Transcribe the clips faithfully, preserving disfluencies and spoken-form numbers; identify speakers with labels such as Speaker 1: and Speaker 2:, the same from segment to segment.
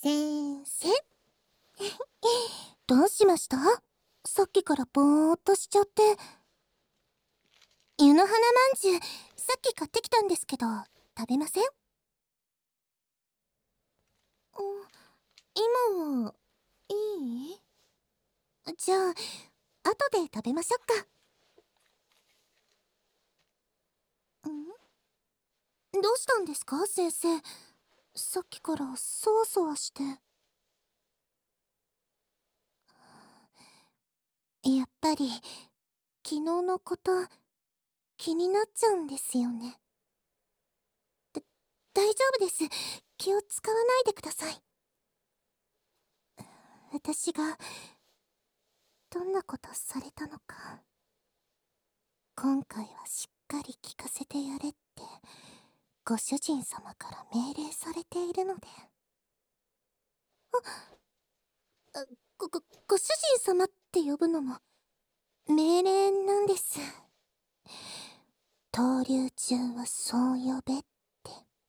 Speaker 1: 先生どうしました？さっきからぼーっとしちゃって。湯の花まんじゅう、さっき買ってきたんですけど、食べません？今はいい？じゃあ後で食べましょうか。ん？どうしたんですか先生？さっきからそわそわして。やっぱり昨日のこと気になっちゃうんですよね。だ大丈夫です。気を使わないでください。私がどんなことされたのか、今回はしっかり聞かせてやれってご主人様から命令されているので。あ、あご、ご、ご主人様って呼ぶのも命令なんです。登竜中はそう呼べって。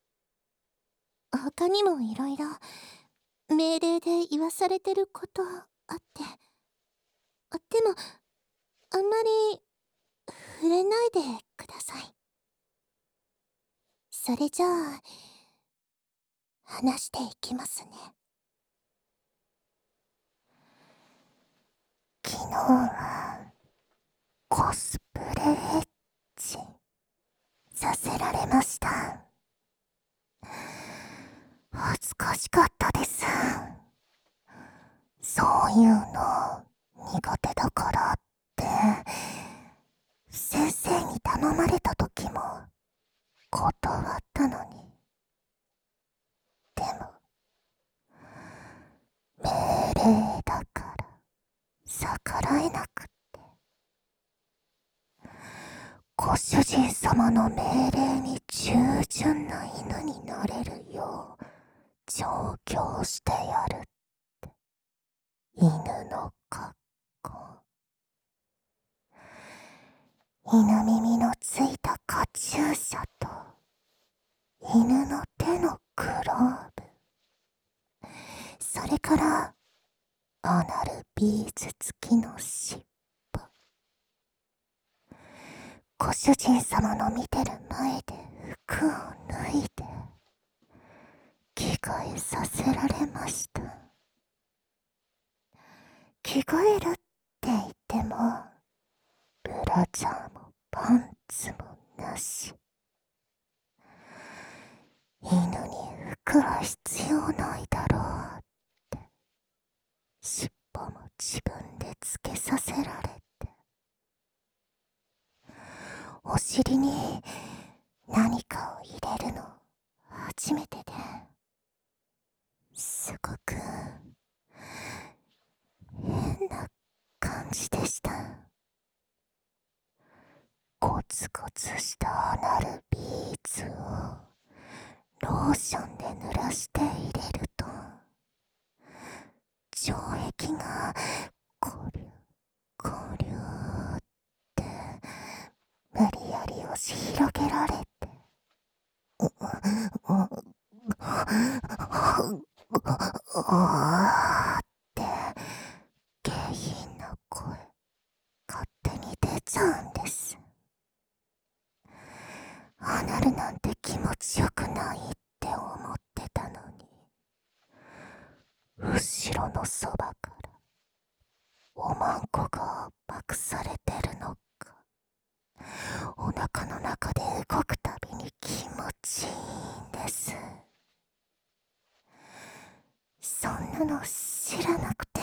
Speaker 1: 他にもいろいろ命令で言わされてることあって、あでもあんまり触れないでください。それじゃあ話していきますね。昨日はコスプレエッチさせられました。恥ずかしかったです。そういうの苦手だからって先生に頼まれた時も断ったのに。でも命令だから逆らえなくって、ご主人様の命令に従順な犬になれるよう調教してやるって。犬の格好、犬耳のついたカチューシャと犬の手のグローブ、それからアナルビーズ付きの尻尾。ご主人様の見てる前で服を脱いで着替えさせられました。着替えるって言ってもブラジャーもパンツもなし。犬に服は必要ないだろうって、尻尾も自分でつけさせられて、お尻に何かを入れるの初めてで、すごく変な感じでした。ゴツゴツしたアナルビーズをローションで濡らして入れると、城壁がコリュコリュって無理やり押し広げられて、ううあーって下品な声勝手に出ちゃうんです。アナルなんて気持ちよくないって思ってたのに、後ろのそばからおまんこが圧迫されてるのか、お腹の中で動くたびに気持ちいいんです。そんなの知らなくて、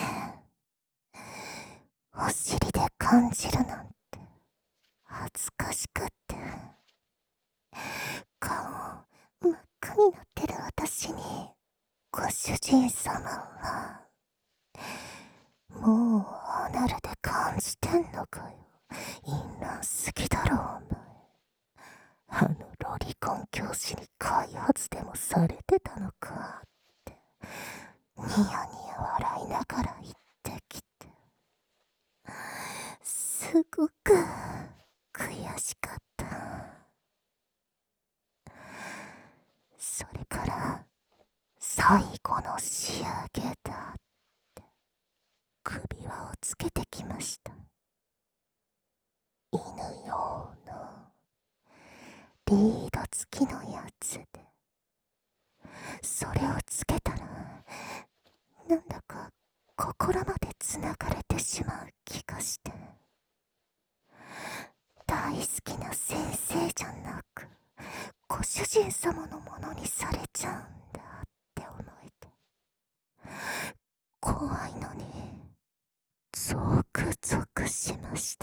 Speaker 1: お尻で感じるなんて恥ずかしくって、顔真っ赤になってる私にご主人様は、もうアナルで感じてんのかよ、淫乱すぎだろお前、あのロリコン教師に開発でもされてたのかってニヤニヤ笑いながら言ってきて、すごく悔しかった。それから最後のの仕上げだって首輪をつけてきました。犬用のリード付きのやつで、それをつけたらなんだか心までつながれてしまう気がして、大好きな先生じゃなくご主人様のものにされちゃうんだって思えて、怖いのにゾクゾクしました。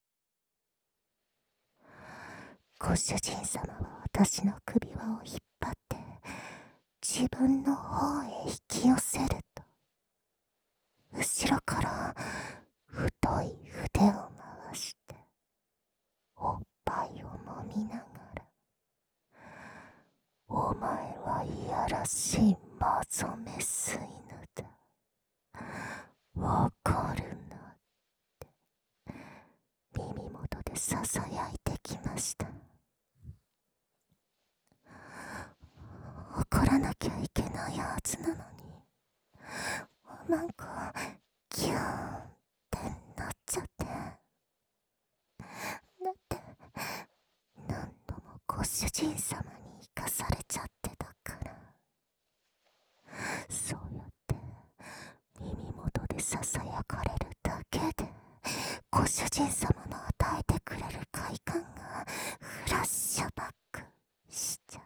Speaker 1: ご主人様は私の首輪を引っ張って自分の方へ引き寄せると、後ろから太い筆を回しておっぱいを揉みながら、お前はいやらしいマゾメス犬だ、わかるなって耳元でささやいてきました。怒らなきゃいけないはずなのに、なんかギューンってなっちゃって、だって何度もご主人様に生かされちゃってたから。そうやって耳元でささやかれるだけでご主人様の与えてくれる快感がフラッシュバックしちゃって、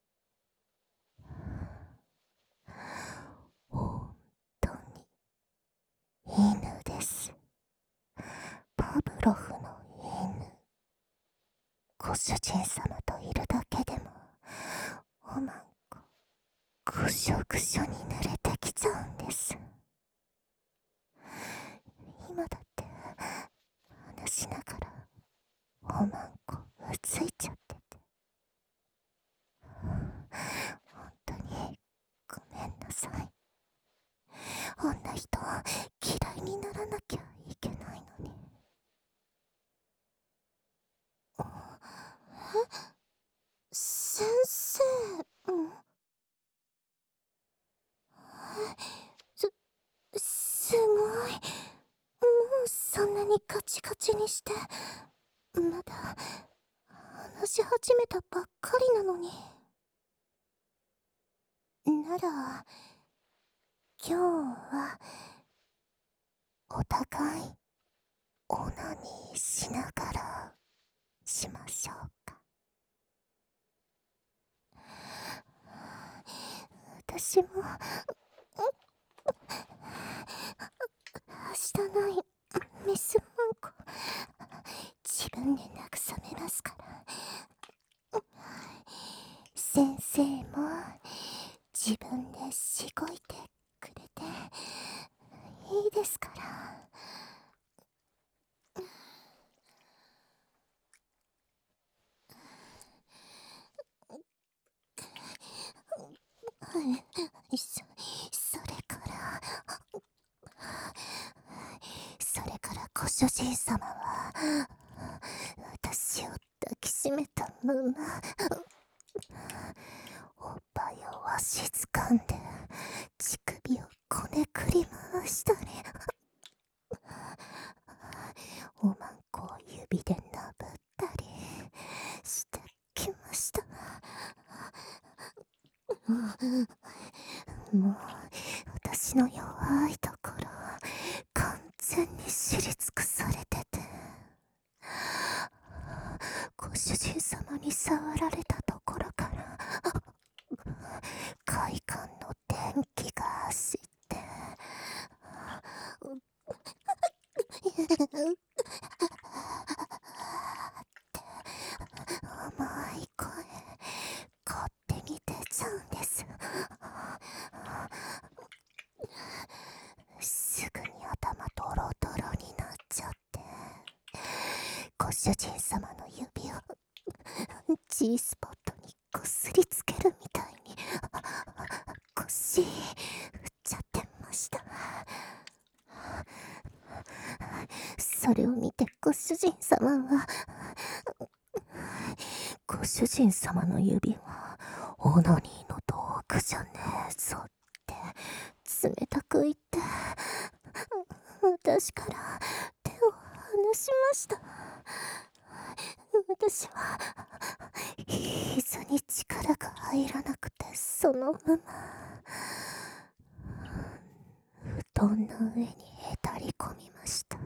Speaker 1: 本当に犬です。パブロフの犬。ご主人様といるだけでもおまんこぐしょぐしょに濡れてきちゃうんです。今だって話しながらおまんこうついちゃってて、本当にごめんなさい。あんな人嫌いにならなきゃいけないのに。え、先生、うん、す、すごい。もうそんなにカチカチにして、まだ話し始めたばっかりなのに。なら今日はお互いオナニーしながらしましょうか。私もはしたないメスマンコ自分で慰めますから。先生も自分でしごいてくれていいですから。そ、それからそれからご主人様は私を抱きしめたままおっぱいをわしづかんで乳首をこねくり回したり、おまんこを指でなぶったりしてきました。もう私の弱いところ完全に知り尽くされてて、ご主人様に触られたところから快感の電気が走って甘い声勝手に出ちゃうんです。すぐに頭ドロドロになっちゃって、ご主人様の指を G スポットにこすりつけるみたいに腰振っちゃってました。それを見てご主人様は、ご主人様の指はオナニーの道具じゃねえぞっ冷たく言って、私から手を離しました。私は膝に力が入らなくて、そのまま布団の上にへたり込みました。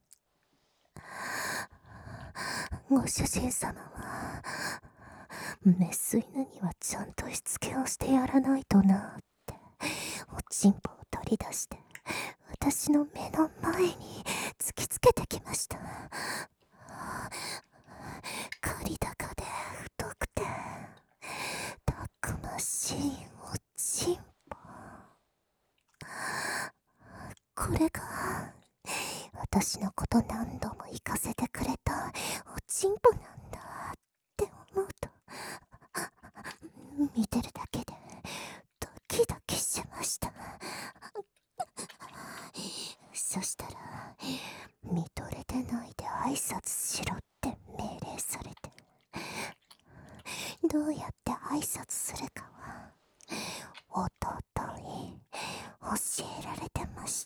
Speaker 1: ご主人様はメス犬にはちゃんとしつけをしてやらないとなっておちんぽを取り出して私の目の前に突きつけてきました。刈り高で太くてたくましいおちんぽ、これが私のこと何度も行かせてくれたおちんぽなんだって思うと、見てるだけでドキドキしました。そしたら見とれてないで挨拶しろって命令されて、どうやって挨拶するかは弟に教えられてました。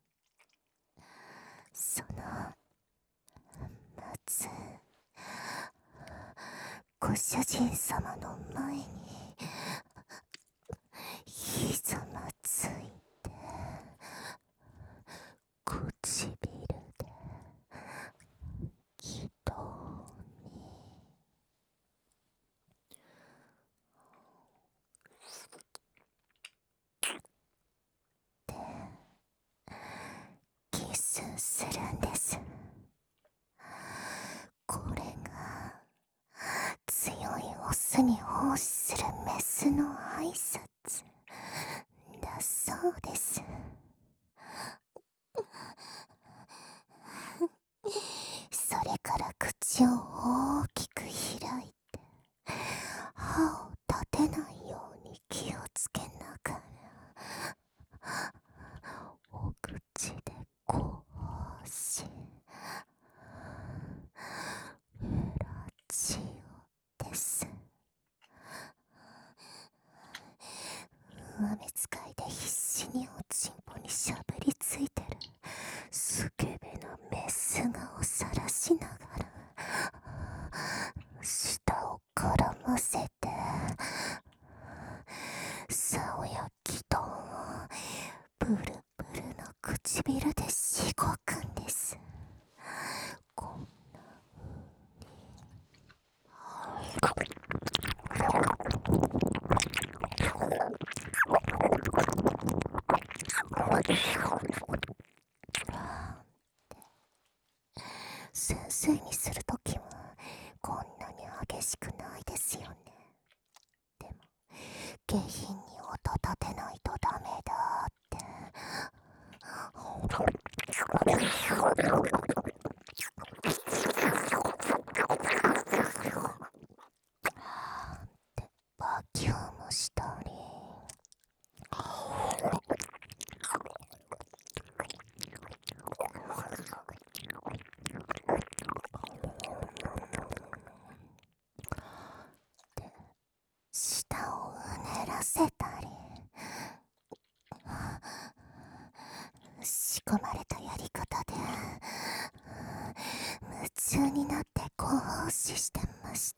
Speaker 1: そのまずご主人様の前にひざまついて唇で気道にキスするんです。これが強いオスに奉仕するメスの挨拶だそうです。それから口を大きく開いて歯を立てないように気をつけながらお口でこうしフラチオです。上目使いで必死におちんぽにしゃぶりついてるスケベなメス顔さらしながら舌を絡ませて竿や気道をブルブルの唇でしごくんです。こんな先生にするときはこんなに激しくないですよね。でも下品に音立てないとダメだってってバキュームしたり、舌をうねらせたり、仕込まれたやり方で夢中になってご奉仕してました。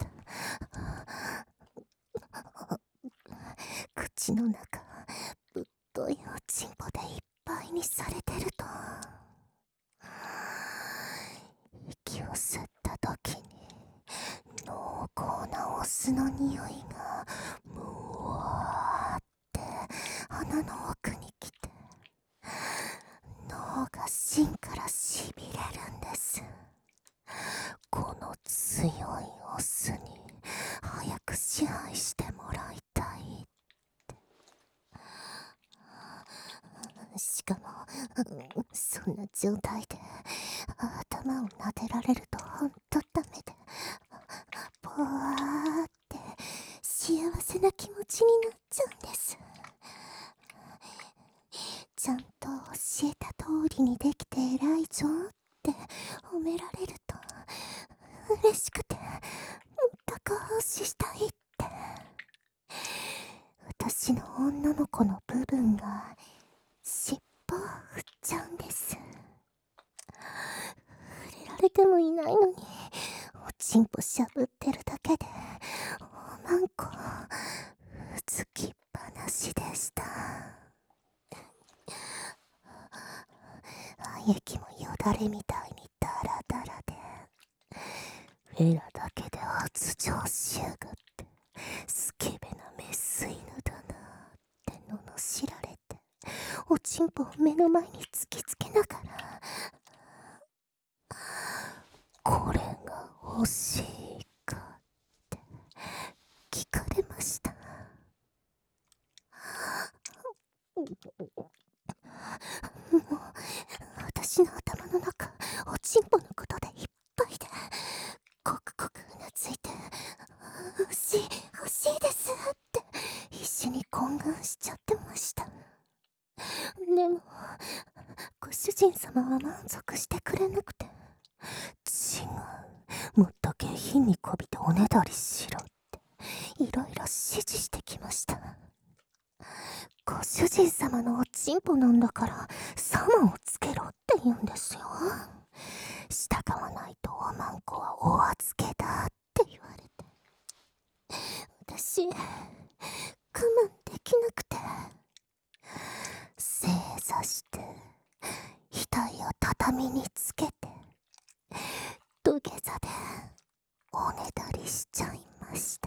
Speaker 1: 口の中ぶっといおちんぽでいっぱいにされてると、息を吸った時に濃厚なお酢の匂いがむわーって鼻の奥に来て脳が芯からしびれるんです。この強いオスに早く支配してもらいたい。しかもそんな状態で頭を撫でられるとほんとダメで、ぽわーって幸せな気持ちになっちゃうんです。ちゃんと教えた通りにできて偉いぞって褒められると嬉しくてもっとご奉仕したいって私の女の子の部分が尻尾を振っちゃうんです。触れられてもいないのにおちんぽしゃぶってるだけでおまんこつきっぱなしでした。液もよだれみたいにダラダラで、フェラだけで発情しやがってスケベなメス犬だなって罵られて、おちんぽを目の前に突きつけながら、これが欲しいかって聞かれました。もう私の頭の中おちんぽのことでいっぱいで、コクコクうなずいて欲しい欲しいですって必死に懇願しちゃってました。でもご主人様は満足してくれなくて、違う、もっと下品にこびておねだりしろっていろいろ指示してきました。ご主人様のおちんぽなんだからサマをつけろって言うんですよ。従わないとおまんこはお預けだって言われて、私我慢できなくて、正座して額を畳につけて土下座でおねだりしちゃいました。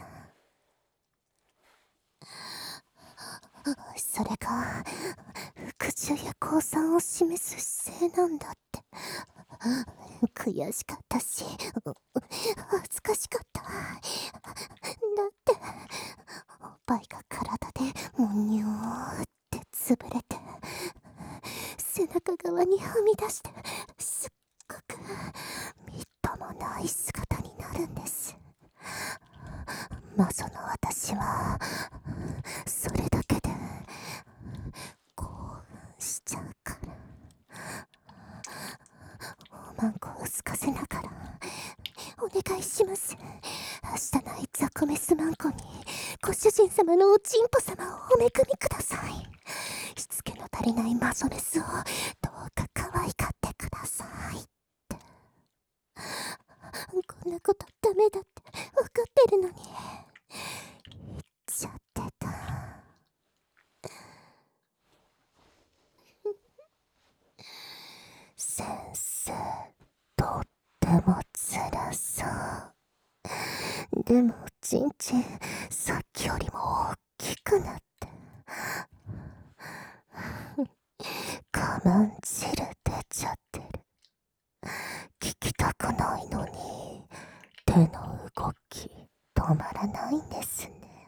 Speaker 1: それが服従や降参を示す姿勢なんだって悔しかったし恥ずかしかった。だっておっぱいが体でもにゅーって潰れて背中側にはみ出して、すっごくみっともない姿になるんです。まあその私はそれだけで興奮しちゃうから、おまんこをすかせながらお願いします。明日のいつはコメスマンコにご主人様のおちんぽ様をお恵みください。しつけの足りないマゾメスをどうか可愛がってくださいって。こんなことダメだって分かってるのに言っちゃってた。先生、とっても辛そう。でもちんちんさっきよりも大きくなって我慢汁出ちゃってる。聞きたくないのに手の動き止まらないんですね。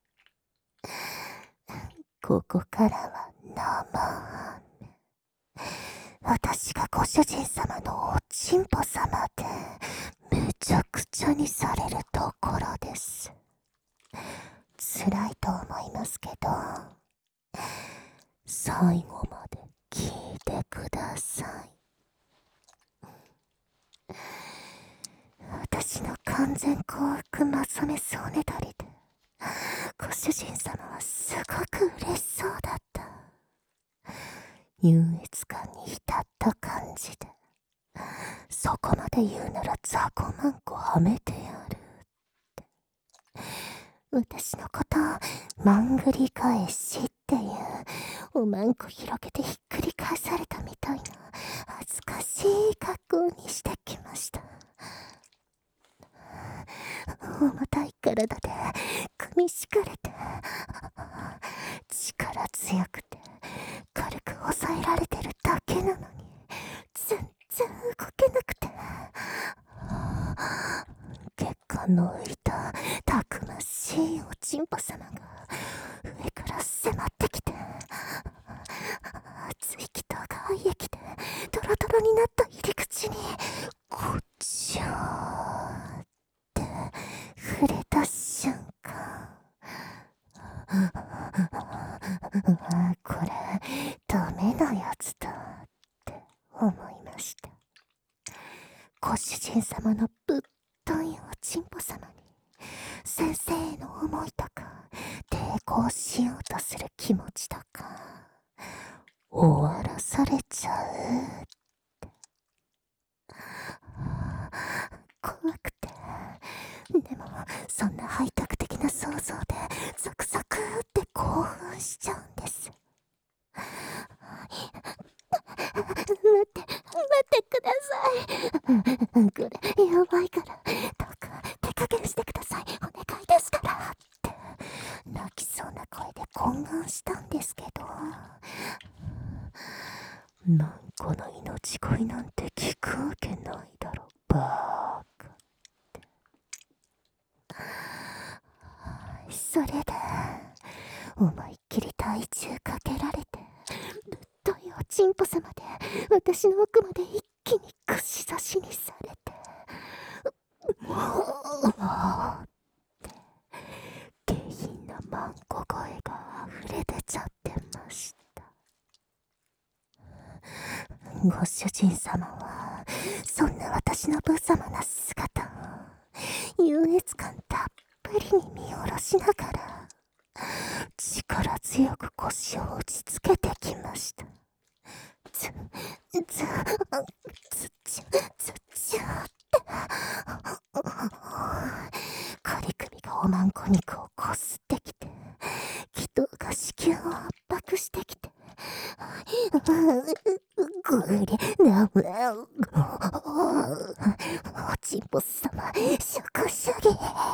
Speaker 1: ここからは生飴。私がご主人様のおちんぽ様でめちゃくちゃにされるところです。辛いと思いますけど最後まで聞いてください。私の完全幸福マソメスおねだりでご主人様はすごく嬉しそうだった。優越感に浸った感じで、そこまで言うなら雑魚マンコはめてやるって私のことまんぐり返しっていうおまんこ広げてひっくり返されたみたいな恥ずかしい格好にしてきました。重たい体で組み敷かれて力強くて軽く抑えられてるだけなのに全然動けなくて、血管の浮いたたくましいおちんぽ様が上から迫ってきて、熱い気と外液でドロドロになった入り口にこっちゃーって触れた瞬間、これダメなやつだって思いました。ご主人様のぶっといおちんぽ様に先生への思いとか抵抗しようとする気持ちとか終わらされちゃう。怖くて。でもそんな背徳的な想像でゾクゾクって興奮しちゃうんです。待って待ってください。これやばいからどうか手加減してください、お願いですからって泣きそうな声で懇願したんですけど、なんこの命乞いなんて聞くわけないだろバーカ。それで思いっきり体重かけられてぶっといおちんぽさまで私の奥まで一気に串刺しにされて、もうって下品なマンコ声が溢れ出ちゃってました。ご主人様はそんな私の無様な姿を優越感たっぷりに見下ろしながら力強く腰を打ちつけてきました。ず、ず、ずちゅ、ずちゅって仮首がおまんこ肉をこすってきて、気筒が子宮を圧迫してきて、ぐりなむおちんぽ様しょくしゅぎ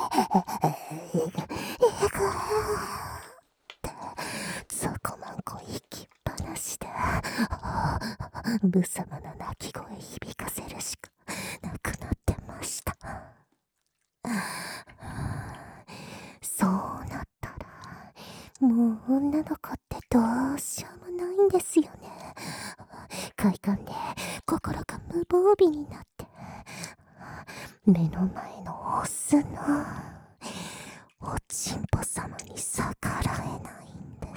Speaker 1: そこまんこ行きっぱなしで無様な泣き声響かせるしかなくなってました。そうなったらもう女の子ってどうしようもないんですよね。快感で心が無防備になって目の前のオスのおちんぽ様に逆らえないんです。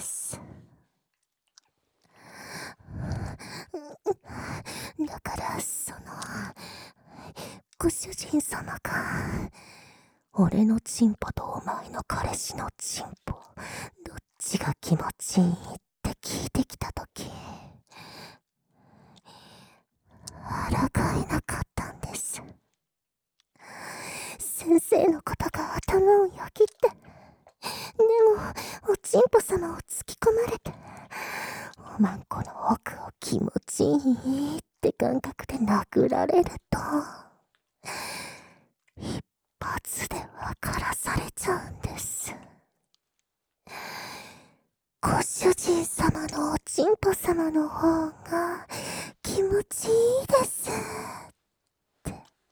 Speaker 1: だからそのご主人様が俺のチンポとお前の彼氏のチンポどっちが気持ちいいって聞いてきたとき、抗えなかったんです。先生のことが頭をよぎって、でもおちんぽ様を突き込まれておまんこの奥を気持ちいいって感覚で殴られると一発で分からされちゃうんです。ご主人様のおちんぽ様の方が気持ちいいですって。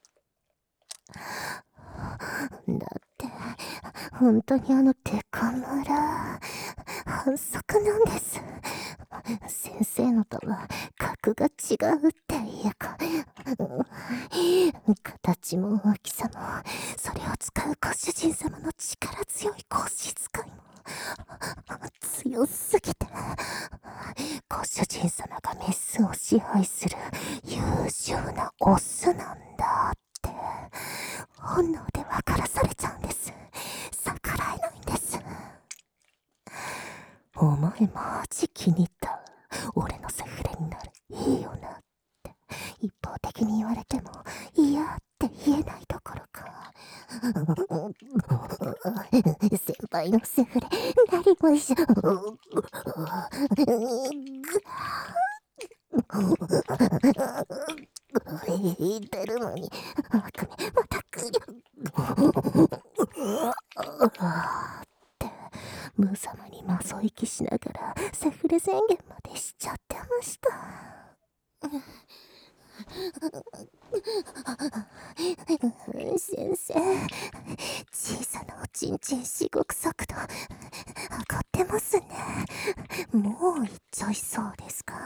Speaker 1: だって本当にあのデカ村反則なんです。先生のとは格が違うっていうか、形も大きさもそれを使うご主人様の力強い腰使いも強すぎて、ご主人様がメスを支配する優秀なオスなんだって本能で分からされちゃうんです。逆らえないんです。お前マジ気に入った。俺のセフレになる。いいよなって一方的に言われても嫌って言えないどころか、先輩のセフレなりましょう。言ってるのに悪夢また来るって無様にまそ息しながらセフレ宣言までしちゃってました。先生、小さなおちんちんしごく速度上がってますね。もう行っちゃいそうですか？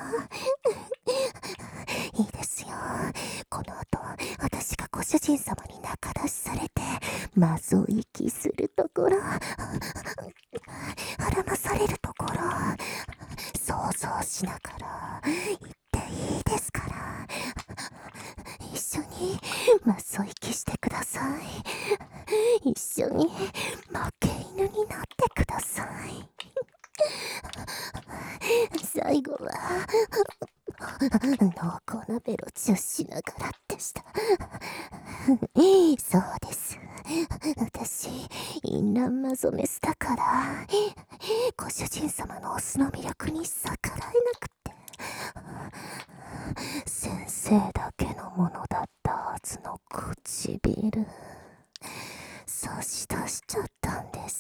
Speaker 1: いいですよ。この後私がご主人様に仲出しされてまぞ息するところ、孕まされるところ想像しながら言っていいですから、一緒にまそ息してください。一緒に負け犬になってください。 最後は濃厚なベロチをしながらでした。そうです。私、淫乱マゾメスだから、ご主人様のオスの魅力に逆らえなくて、先生だけのものだったはずの唇、差し出しちゃったんです。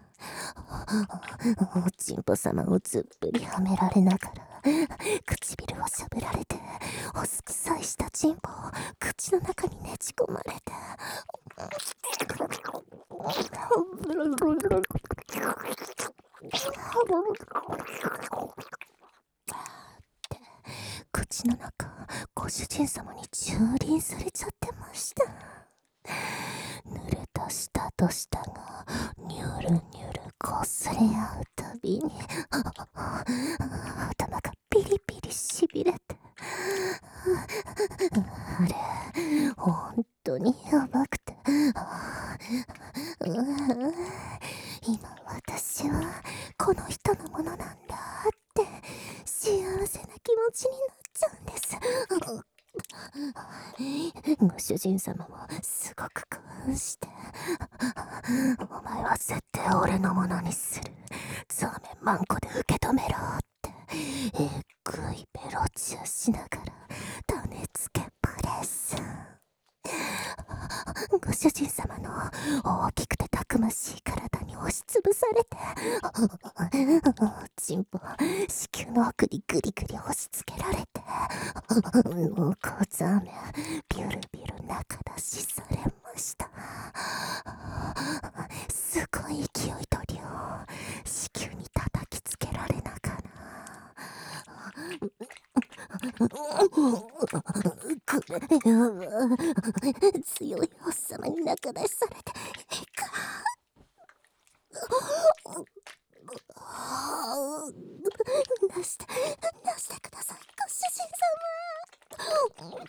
Speaker 1: おちんぽ様をずっぷりはめられながら、唇をしゃぶられて、おすくさいしたちんぽを口の中にねじ込まれて、口の中、ご主人様に蹂躙されちゃってました。濡れた舌と舌がニュルニュル擦れ合うたびに頭がピリピリしびれて、あれ本当にやばくて、今私はこの人のものなんだって幸せな気持ちになっちゃうんです。ご主人様もすごく興奮して、お前は絶対俺のものにする、ザーメンマンコで受け止めろってえぐいベロチューしながら種付けプレス。ご主人様の大きくてたくましい体に押しつぶされて、チンポ子宮の奥にグリグリ押し付けられて、濃厚ザーメンビュルビュル中出しされました。すごい勢いと量、子宮に叩きつけられながら、これ強いおっさまに仲出しされて、出して出してください、ご主人様。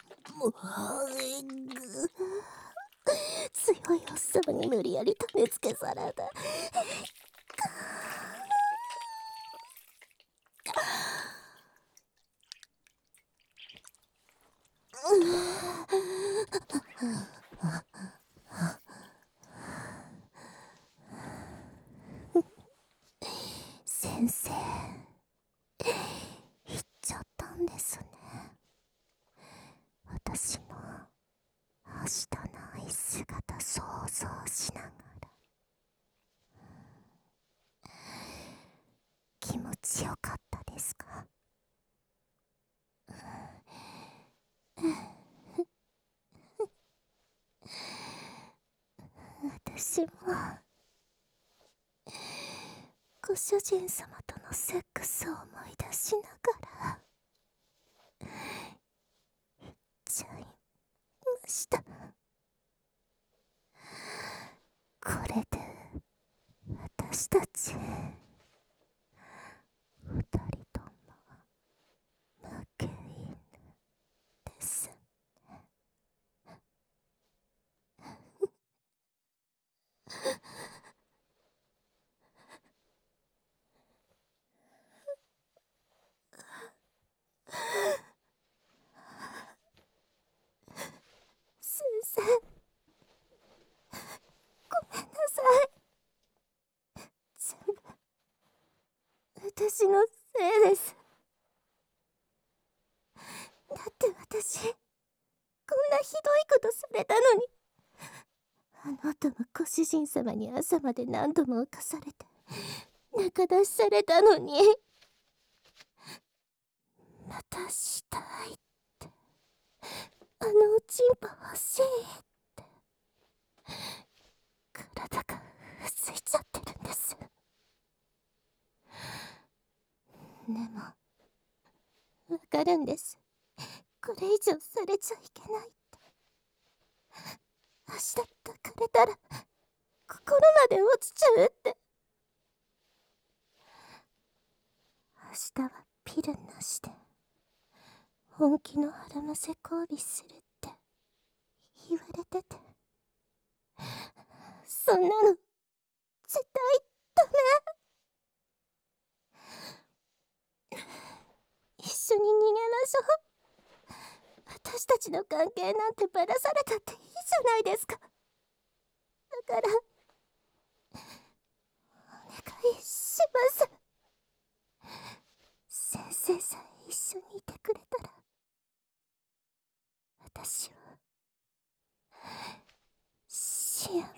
Speaker 1: 強いおっさまに無理やり種付けされて、先生言っちゃったんですね。私のはしたない姿想像しながら、気持ちよかったですか？私もご主人様とのセックスを思い出しながら言っちゃいました。これで私たち二人とも負け犬ですね。先生、ごめんなさい。全部私のせいです。だって私こんなひどいことされたのに、あなたはご主人様に朝まで何度も犯されて仲出しされたのに、またしたいって、あのおちんぽ欲しいって体がうついちゃってるんです。でもわかるんです、これ以上されちゃいけないって。明日抱かれたら心まで落ちちゃうって。明日はピルなしで本気の腹むせ交尾するって言われてて、そんなの絶対ダメ。 しょ。私たちの関係なんてばらされたっていいじゃないですか。だからお願いします。先生さえ一緒にいてくれたら私は幸